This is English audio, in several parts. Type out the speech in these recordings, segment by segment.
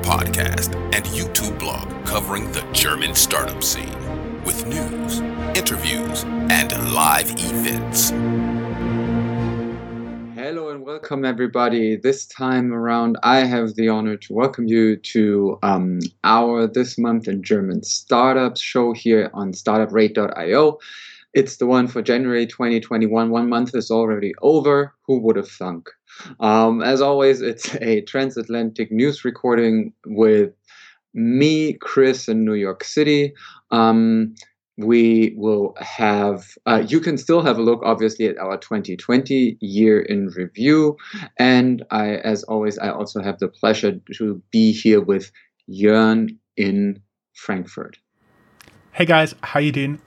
podcast and YouTube blog covering the German startup scene with news, interviews, and live events. Hello and welcome everybody. This time around I have the honor to welcome you to our This Month in German Startups show here on startuprate.io. It's the one for January 2021. 1 month is already over. Who would have thunk? As always, it's a transatlantic news recording with me, Chris, in New York City. We will have, you can still have a look, obviously, at our 2020 year in review. And as always, I also have the pleasure to be here with Jörn in Frankfurt. Hey guys, how you doing?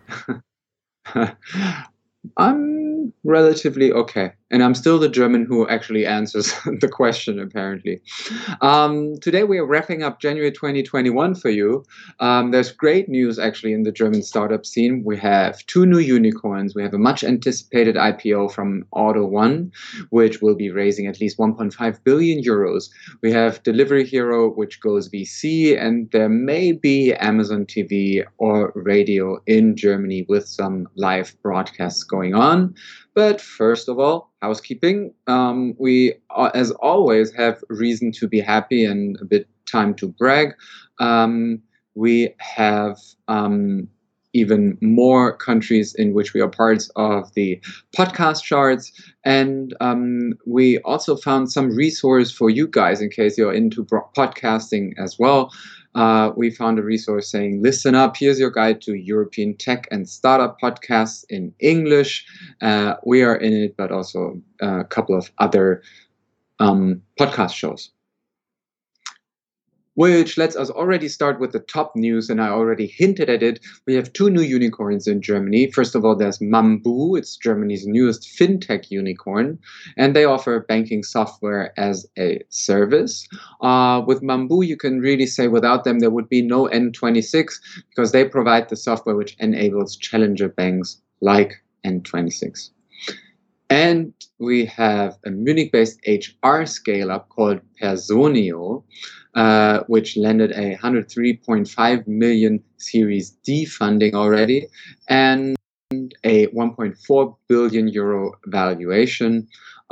I'm relatively okay. And I'm still the German who actually answers the question, apparently. Today we are wrapping up January 2021 for you. There's great news, actually, in the German startup scene. We have 2 new unicorns. We have a much anticipated IPO from AUTO1, which will be raising at least 1.5 billion euros. We have Delivery Hero, which goes VC, and there may be Amazon TV or radio in Germany with some live broadcasts going on. But first of all, housekeeping. We, as always, have reason to be happy and a bit time to brag. We have even more countries in which we are parts of the podcast charts. And we also found some resource for you guys in case you're into podcasting as well. We found a resource saying, listen up, here's your guide to European tech and startup podcasts in English. We are in it, but also a couple of other podcast shows. Which lets us already start with the top news, and I already hinted at it. We have 2 new unicorns in Germany. First of all, there's Mambu. It's Germany's newest fintech unicorn, and they offer banking software as a service. With Mambu, you can really say without them, there would be no N26 because they provide the software which enables challenger banks like N26. And we have a Munich-based HR scale-up called Personio, which landed a 103.5 million Series D funding already and a 1.4 billion euro valuation.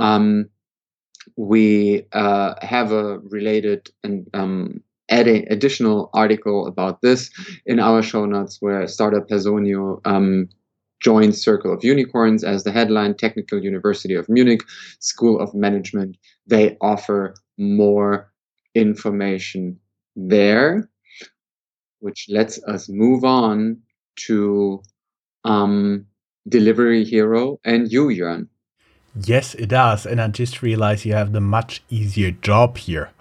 We have a related and adding additional article about this in our show notes where startup Personio joins Circle of Unicorns as the headline. Technical University of Munich School of Management. They offer more information there, which lets us move on to Delivery Hero and you, Jörn. Yes, it does. And I just realized you have the much easier job here.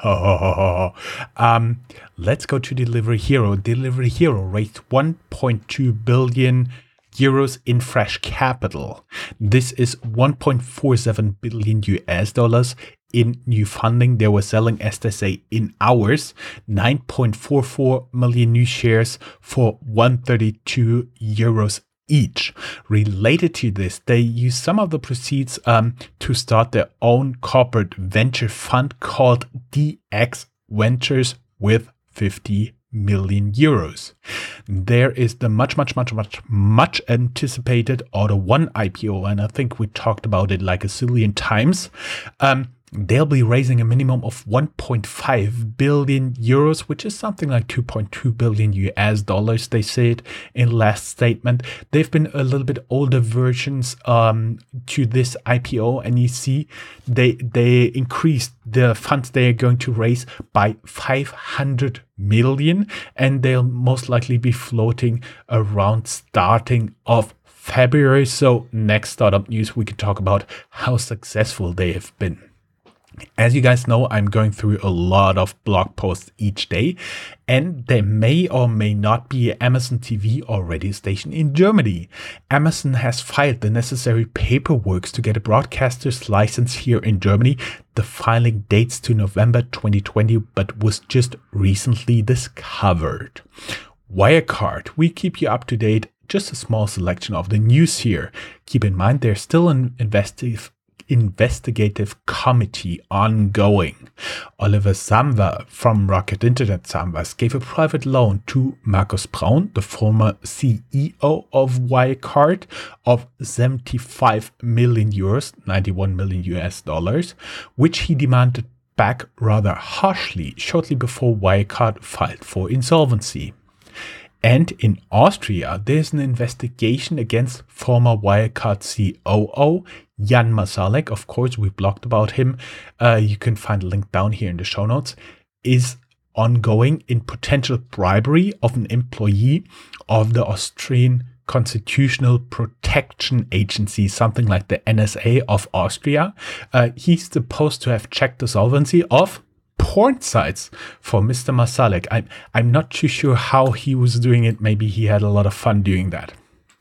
Let's go to Delivery Hero. Delivery Hero raised 1.2 billion euros in fresh capital. This is 1.47 billion US dollars in new funding. They were selling, as they say, in hours, 9.44 million new shares for 132 euros each. Related to this, they use some of the proceeds to start their own corporate venture fund called DX Ventures with 50 million euros. There is the much anticipated AUTO1 IPO, and I think we talked about it like a zillion times. They'll be raising a minimum of 1.5 billion euros, which is something like 2.2 billion US dollars, they said in last statement. They've been a little bit older versions to this IPO, and you see they increased the funds they are going to raise by 500 million, and they'll most likely be floating around starting of February. So next startup news, we can talk about how successful they have been. As you guys know, I'm going through a lot of blog posts each day, and there may or may not be an Amazon TV or radio station in Germany. Amazon has filed the necessary paperwork to get a broadcaster's license here in Germany. The filing dates to November 2020, but was just recently discovered. Wirecard, we keep you up to date. Just a small selection of the news here. Keep in mind, they're still an investigative committee ongoing. Oliver Samwer from Rocket Internet Samwers gave a private loan to Markus Braun, the former CEO of Wirecard, of 75 million euros, 91 million US dollars, which he demanded back rather harshly shortly before Wirecard filed for insolvency. And in Austria, there's an investigation against former Wirecard COO Jan Masalek. Of course, we blogged about him. You can find a link down here in the show notes. Is ongoing in potential bribery of an employee of the Austrian Constitutional Protection Agency, something like the NSA of Austria. He's supposed to have checked the solvency of porn sites for Mr. Masalek. I'm not too sure how he was doing it. Maybe he had a lot of fun doing that.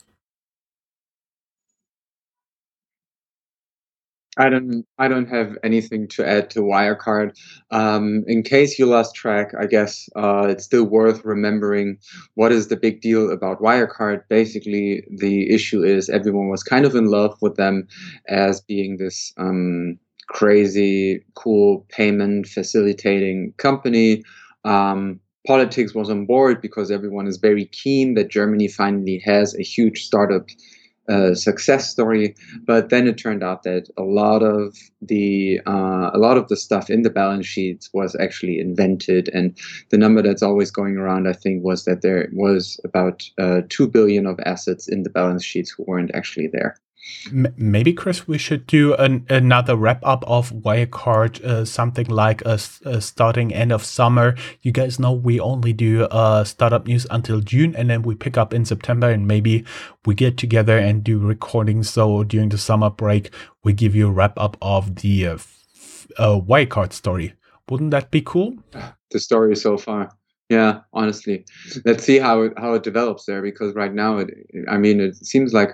I don't have anything to add to Wirecard. In case you lost track, I guess it's still worth remembering what is the big deal about Wirecard. Basically, the issue is everyone was kind of in love with them as being this crazy, cool payment facilitating company. Politics was on board because everyone is very keen that Germany finally has a huge startup success story. But then it turned out that a lot of the stuff in the balance sheets was actually invented, and the number that's always going around, I think, was that there was about 2 billion of assets in the balance sheets who weren't actually there. Maybe, Chris, we should do another wrap-up of Wirecard, something like a starting end of summer. You guys know we only do startup news until June, and then we pick up in September, and maybe we get together and do recordings. So during the summer break, we give you a wrap-up of the Wirecard story. Wouldn't that be cool? The story so far. Yeah, honestly. Let's see how it develops there, because right now, it seems like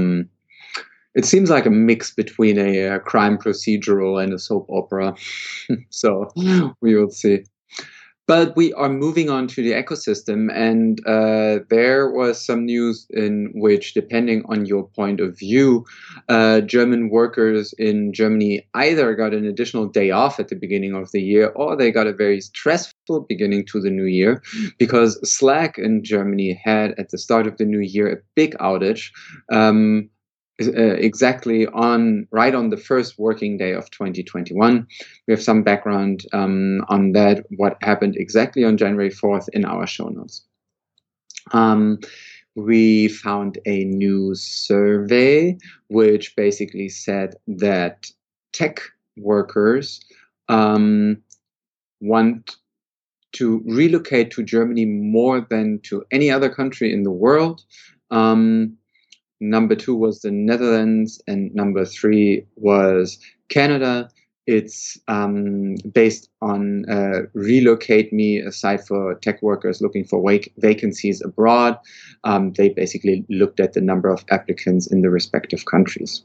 a mix between a crime procedural and a soap opera. So we will see. But we are moving on to the ecosystem, and there was some news in which, depending on your point of view, German workers in Germany either got an additional day off at the beginning of the year, or they got a very stressful beginning to the new year, because Slack in Germany had, at the start of the new year, a big outage. Exactly right on the first working day of 2021. We have some background on that, what happened exactly on January 4th in our show notes. We found a new survey which basically said that tech workers want to relocate to Germany more than to any other country in the world. Number 2 was the Netherlands, and number 3 was Canada. It's based on Relocate Me, a site for tech workers looking for vacancies abroad. They basically looked at the number of applicants in the respective countries.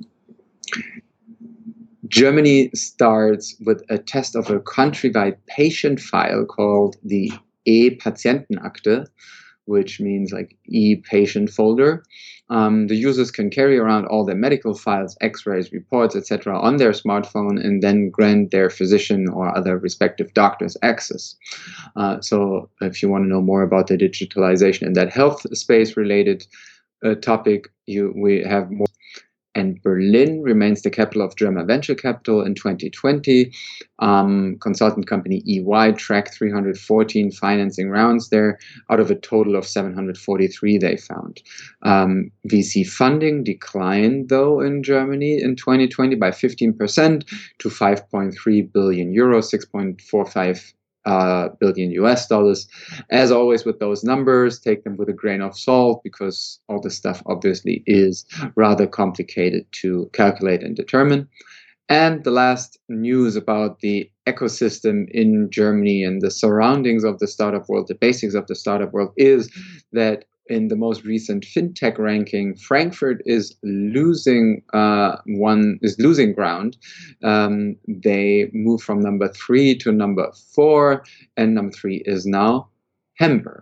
Germany starts with a test of a country-wide patient file called the E-Patientenakte, which means like e-patient folder. The users can carry around all their medical files, x-rays, reports, etc. on their smartphone, and then grant their physician or other respective doctors access. So if you want to know more about the digitalization in that health space related topic, we have more. And Berlin remains the capital of German venture capital in 2020. Consultant company EY tracked 314 financing rounds there out of a total of 743 they found. VC funding declined, though, in Germany in 2020 by 15% to 5.3 billion euros, 6.45 billion US dollars. As always with those numbers, take them with a grain of salt, because all this stuff obviously is rather complicated to calculate and determine. And the last news about the ecosystem in Germany and the surroundings of the startup world, the basics of the startup world, is that in the most recent fintech ranking, Frankfurt is losing ground. They moved from number 3 to number 4, and number 3 is now Hamburg.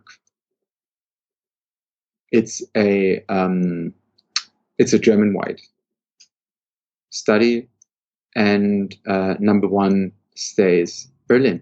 It's a German-wide study and number one stays Berlin.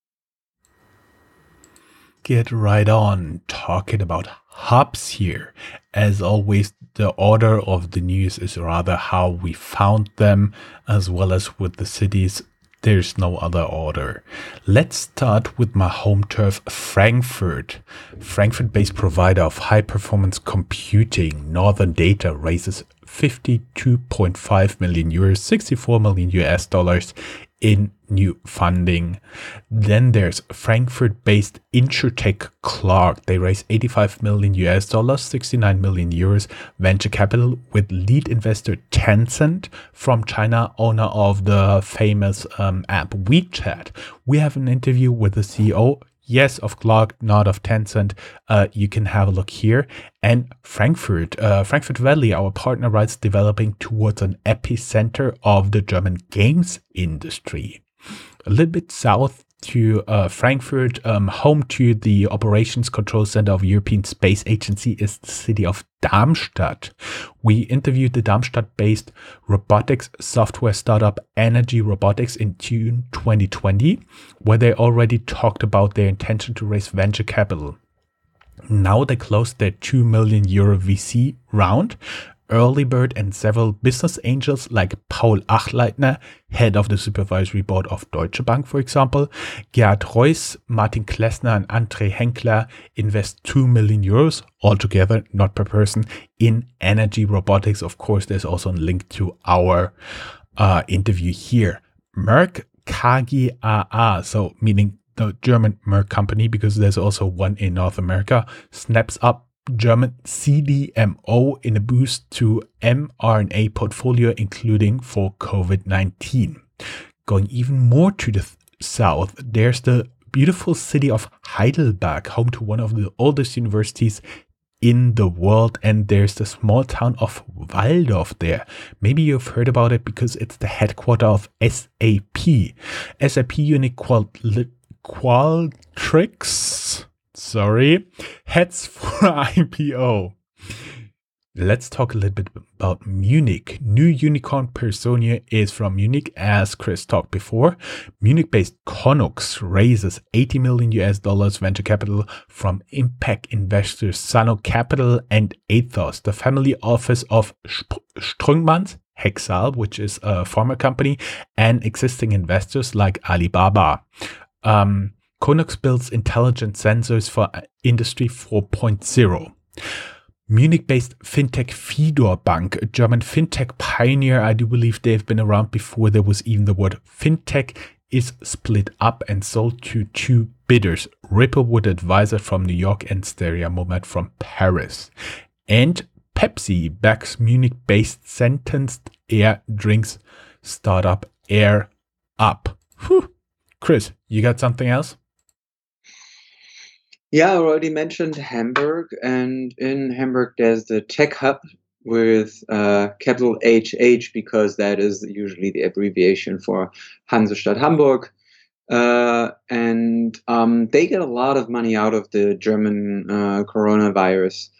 Get right on talking about hubs here. As always, the order of the news is rather how we found them, as well as with the cities. There's no other order. Let's start with my home turf, Frankfurt. Frankfurt-based provider of high-performance computing, Northern Data, raises 52.5 million euros, 64 million US dollars in new funding. Then there's Frankfurt-based InsurTech Clark. They raised 85 million US dollars, 69 million euros venture capital with lead investor Tencent from China, owner of the famous app WeChat. We have an interview with the CEO. Yes, of Clark, not of Tencent. You can have a look here. And Frankfurt Valley, our partner, writes, developing towards an epicenter of the German games industry. A little bit south to Frankfurt, home to the Operations Control Center of European Space Agency, is the city of Darmstadt. We interviewed the Darmstadt-based robotics software startup Energy Robotics in June 2020, where they already talked about their intention to raise venture capital. Now they closed their 2 million euro VC round. Early Bird and several business angels like Paul Achleitner, head of the supervisory board of Deutsche Bank, for example, Gerhard Reuss, Martin Klessner, and André Henkler invest 2 million euros altogether, not per person, in Energy Robotics. Of course, there's also a link to our interview here. Merck KGaA, so meaning the German Merck company, because there's also one in North America, snaps up German CDMO in a boost to mRNA portfolio, including for COVID-19. Going even more to the south, there's the beautiful city of Heidelberg, home to one of the oldest universities in the world, and there's the small town of Walldorf there. Maybe you've heard about it because it's the headquarter of SAP. SAP Unique Qualtrics, heads for IPO. Let's talk a little bit about Munich. New unicorn Personia is from Munich, as Chris talked before. Munich-based Conux raises 80 million US dollars venture capital from impact investors Sano Capital and Athos, the family office of Strüngmanns, Hexal, which is a pharma company, and existing investors like Alibaba. Conux builds intelligent sensors for Industry 4.0. Munich-based fintech Fidor Bank, a German fintech pioneer. I do believe they've been around before there was even the word fintech, is split up and sold to two bidders, Ripplewood Advisor from New York and Steria Moment from Paris. And Pepsi backs Munich-based sentenced air drinks startup Air Up. Whew. Chris, you got something else? Yeah, I already mentioned Hamburg, and in Hamburg there's the Tech Hub with capital HH, because that is usually the abbreviation for Hansestadt Hamburg. And they get a lot of money out of the German coronavirus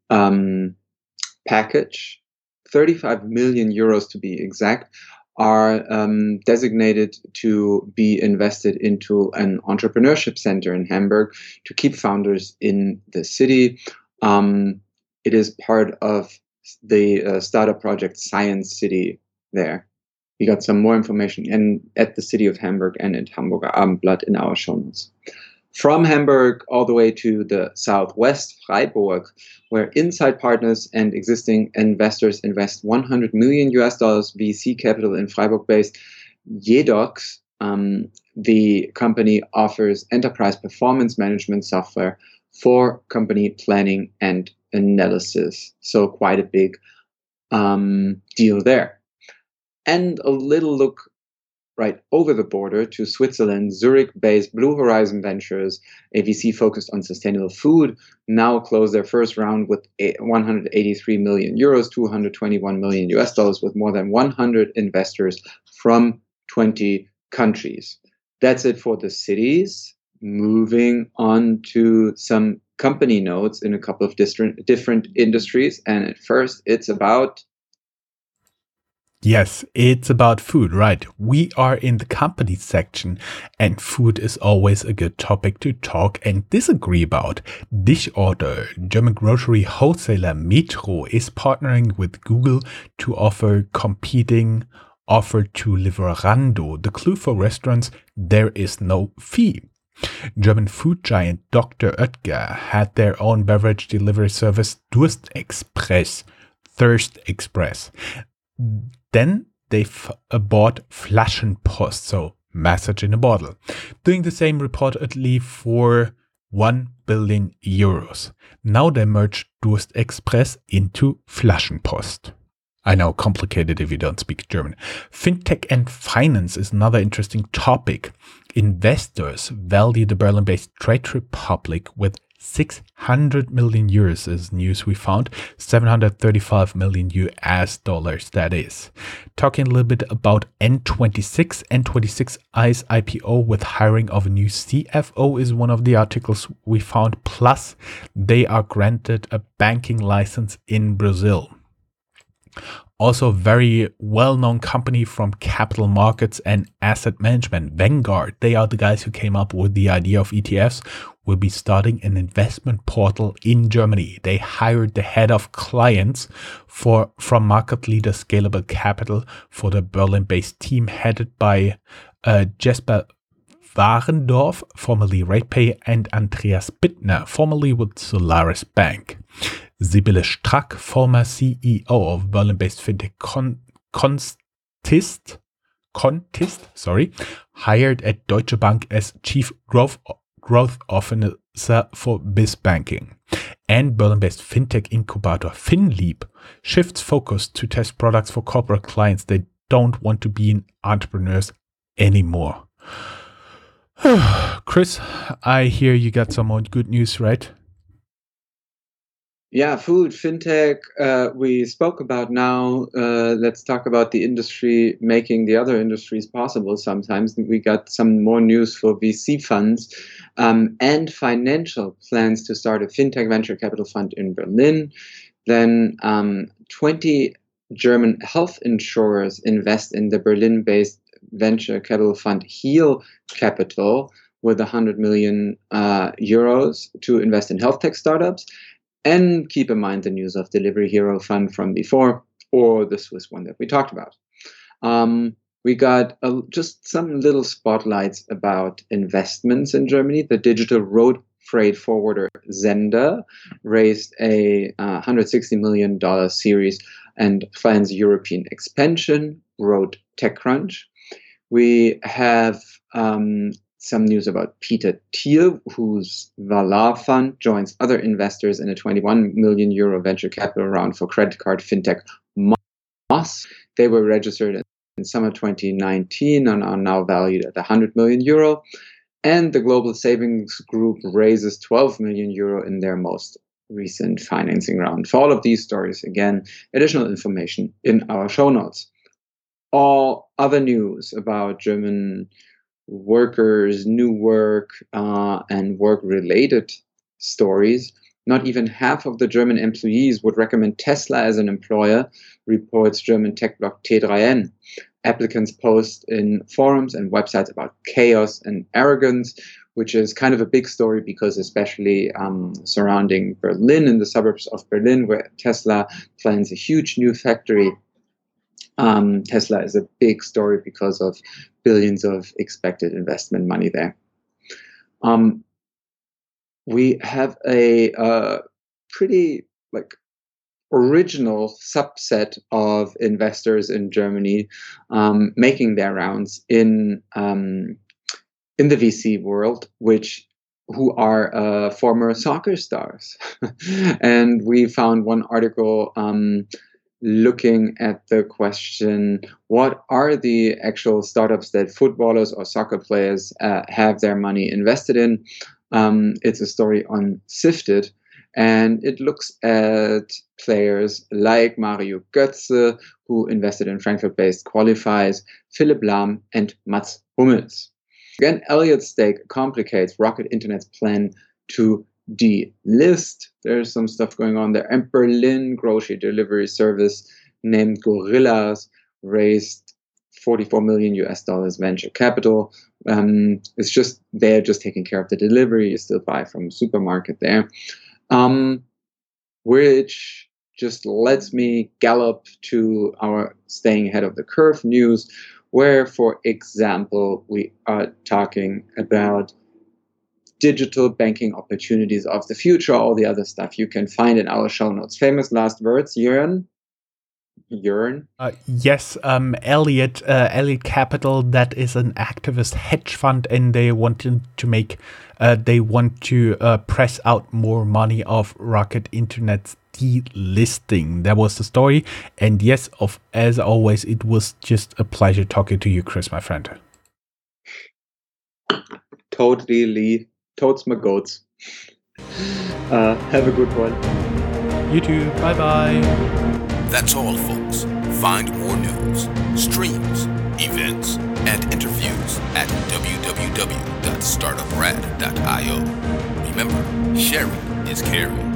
package. 35 million euros to be exact are designated to be invested into an entrepreneurship center in Hamburg to keep founders in the city. It is part of the startup project Science City there. We got some more information at the city of Hamburg and at Hamburger Abendblatt in our show notes. From Hamburg all the way to the southwest, Freiburg, where Insight Partners and existing investors invest 100 million US dollars VC capital in Freiburg-based Jedox. The company offers enterprise performance management software for company planning and analysis. So quite a big deal there. And a little look right over the border to Switzerland. Zurich-based Blue Horizon Ventures, a VC focused on sustainable food, now closed their first round with 183 million euros, 221 million US dollars, with more than 100 investors from 20 countries. That's it for the cities. Moving on to some company notes in a couple of different industries. And at first, it's about Yes, it's about food, right? We are in the company section, and food is always a good topic to talk and disagree about. Disorder, German grocery wholesaler Metro, is partnering with Google to offer competing offer to Lieferando. The clue for restaurants: there is no fee. German food giant Dr. Oetker had their own beverage delivery service Durst Express, Thirst Express. Then they bought Flaschenpost, so message in a bottle, doing the same reportedly for 1 billion euros. Now they merged Durst Express into Flaschenpost. I know, complicated if you don't speak German. Fintech and finance is another interesting topic. Investors value the Berlin-based Trade Republic with 600 million euros is news we found, 735 million US dollars that is. Talking a little bit about N26. N26i's IPO with hiring of a new CFO is one of the articles we found. Plus, they are granted a banking license in Brazil. Also, a very well-known company from capital markets and asset management, Vanguard. They are the guys who came up with the idea of ETFs, will be starting an investment portal in Germany. They hired the head of clients from market leader Scalable Capital for the Berlin-based team headed by Jesper Warendorf, formerly RatePay, and Andreas Bittner, formerly with Solaris Bank. Sibylle Strack, former CEO of Berlin-based fintech Contist, hired at Deutsche Bank as Chief Growth Officer for BizBanking. And Berlin-based fintech incubator FinLeap shifts focus to test products for corporate clients that don't want to be entrepreneurs anymore. Chris, I hear you got some more good news, right? Yeah, food, fintech, we spoke about now. Let's talk about the industry making the other industries possible sometimes. We got some more news for VC funds and financial plans to start a fintech venture capital fund in Berlin. Then 20 German health insurers invest in the Berlin-based venture capital fund Heal Capital with 100 million euros to invest in health tech startups. And keep in mind the news of Delivery Hero Fund from before, or the Swiss one that we talked about. We got just some little spotlights about investments in Germany. The digital road freight forwarder Zender raised a $160 million series and plans European expansion, wrote TechCrunch. We have some news about Peter Thiel, whose Valar fund joins other investors in a 21 million euro venture capital round for credit card fintech Moss. They were registered in summer 2019 and are now valued at 100 million euro. And the Global Savings Group raises 12 million euro in their most recent financing round. For all of these stories, again, additional information in our show notes. All other news about German workers, new work, and work-related stories. Not even half of the German employees would recommend Tesla as an employer, reports German tech blog T3N. Applicants post in forums and websites about chaos and arrogance, which is kind of a big story because especially surrounding Berlin, in the suburbs of Berlin, where Tesla plans a huge new factory. Tesla is a big story because of billions of expected investment money there. We have a pretty original subset of investors in Germany making their rounds in the VC world, who are former soccer stars. And we found one article looking at the question, what are the actual startups that footballers or soccer players have their money invested in? It's a story on Sifted, and it looks at players like Mario Götze, who invested in Frankfurt-based Qualifies, Philipp Lahm, and Mats Hummels. Again, Elliott Stake complicates Rocket Internet's plan to delist. There's some stuff going on there. And Berlin grocery delivery service named Gorillas raised 44 million US dollars venture capital. It's just they're just taking care of the delivery. You still buy from supermarket there, which just lets me gallop to our staying ahead of the curve news, where, for example, we are talking about digital banking opportunities of the future. All the other stuff you can find in our show notes. Famous last words, Jörn? Yes, Elliott Capital, that is an activist hedge fund, and they want to press out more money of Rocket Internet's delisting. That was the story. And yes, as always, it was just a pleasure talking to you, Chris, my friend. Totally, totes my goats. Have a good one. You too. Bye-bye. That's all, folks. Find more news, streams, events, and interviews at www.startuprad.io. Remember, sharing is caring.